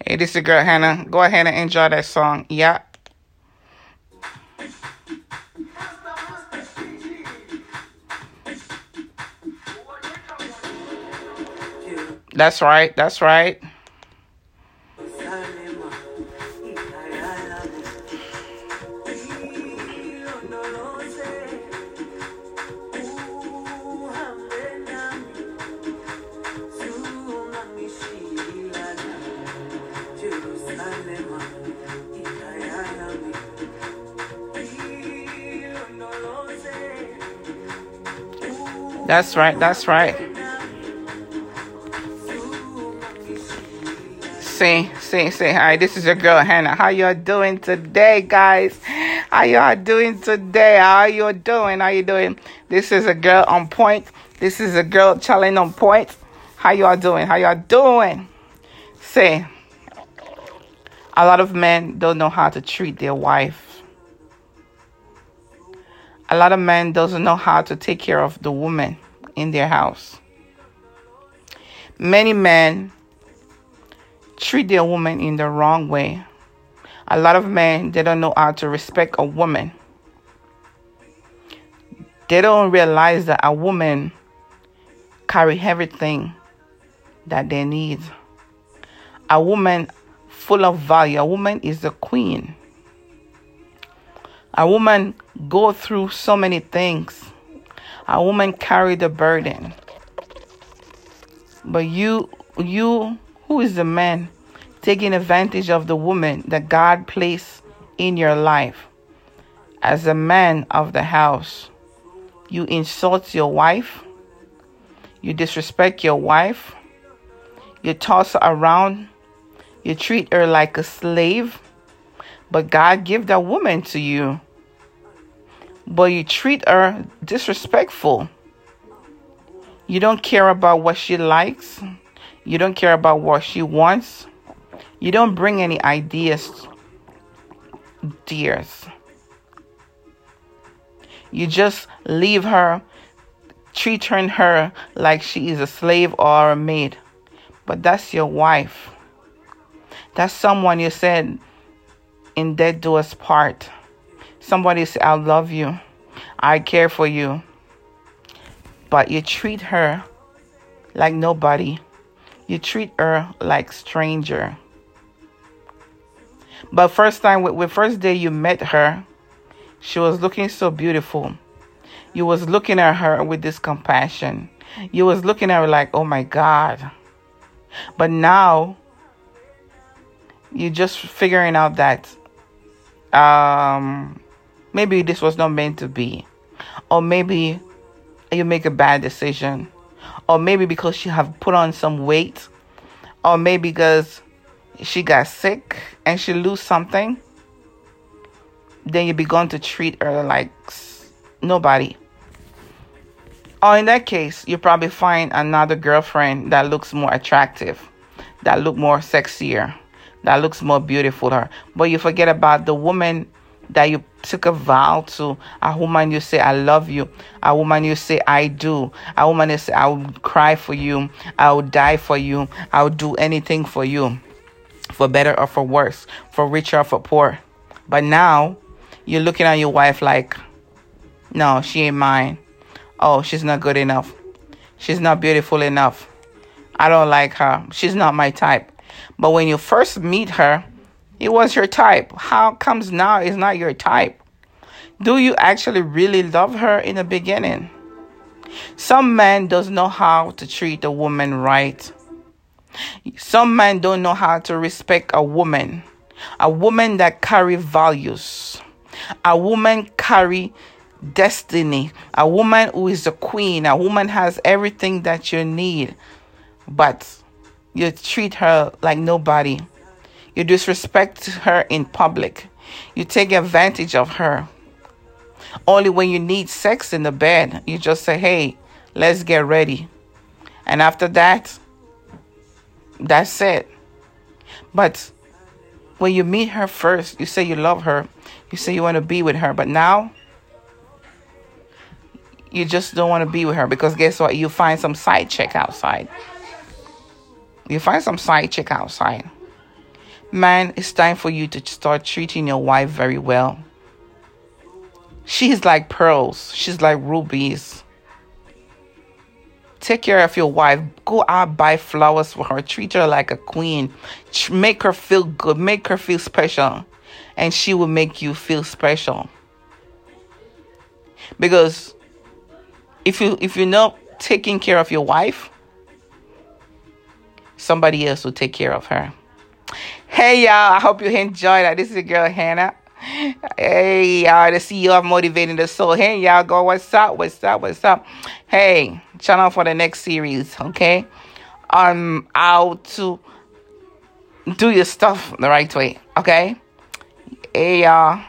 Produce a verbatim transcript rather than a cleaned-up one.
Hey, this is your girl Hannah. Go ahead and enjoy that song. Yeah. That's right. That's right. That's right. That's right. See, see, see. Hi, this is your girl Hannah. How y'all doing today, guys? How y'all doing today? How you doing? How you doing? This is a girl on point. This is a girl challenge on point. How y'all doing? How y'all doing? See, a lot of men don't know how to treat their wife. A lot of men doesn't know how to take care of the woman in their house. Many men treat their woman in the wrong way. A lot of men, they don't know how to respect a woman. They don't realize that a woman carry everything that they need. A woman full of value. A woman is the queen. A woman go through so many things. A woman carry the burden. But you, you, who is the man taking advantage of the woman that God placed in your life? As a man of the house, you insult your wife. You disrespect your wife. You toss her around. You treat her like a slave. But God gave that woman to you. But you treat her disrespectful. You don't care about what she likes. You don't care about what she wants. You don't bring any ideas, dears. You just leave her, treating her like she is a slave or a maid. But that's your wife. That's someone you said, in death do us part. Somebody say, I love you. I care for you. But you treat her like nobody. You treat her like stranger. But first time, the first day you met her, she was looking so beautiful. You was looking at her with this compassion. You was looking at her like, oh my God. But now, you're just figuring out that um, maybe this was not meant to be. Or maybe you make a bad decision. Or maybe because she have put on some weight. Or maybe because she got sick and she lose something. Then you begun to treat her like nobody. Or in that case, you probably find another girlfriend that looks more attractive, that look more sexier, that looks more beautiful to her. But you forget about the woman that you took a vow to, a woman you say, I love you, a woman you say, I do, a woman you say, I will cry for you, I will die for you, I will do anything for you, for better or for worse, for richer or for poor. But now, you're looking at your wife like, no, she ain't mine. Oh, she's not good enough. She's not beautiful enough. I don't like her. She's not my type. But when you first meet her, it was your type. How comes now it's not your type? Do you actually really love her in the beginning? Some men don't know how to treat a woman right. Some men don't know how to respect a woman. A woman that carry values. A woman carry destiny. A woman who is a queen. A woman has everything that you need. But you treat her like nobody. You disrespect her in public. You take advantage of her. Only when you need sex in the bed, you just say, hey, let's get ready. And after that, that's it. But when you meet her first, you say you love her. You say you want to be with her. But now, you just don't want to be with her. Because guess what? You find some side chick outside. You find some side chick outside. Man, it's time for you to start treating your wife very well. She's like pearls. She's like rubies. Take care of your wife. Go out, buy flowers for her. Treat her like a queen. Make her feel good. Make her feel special. And she will make you feel special. Because if you if you're not taking care of your wife, somebody else will take care of her. Hey y'all, I hope you enjoyed that. This is your girl Hannah. Hey y'all, the C E O of Motivating the Soul. Hey y'all, go, what's up? What's up? What's up? Hey, channel for the next series, okay? On how to do your stuff the right way, okay? Hey y'all.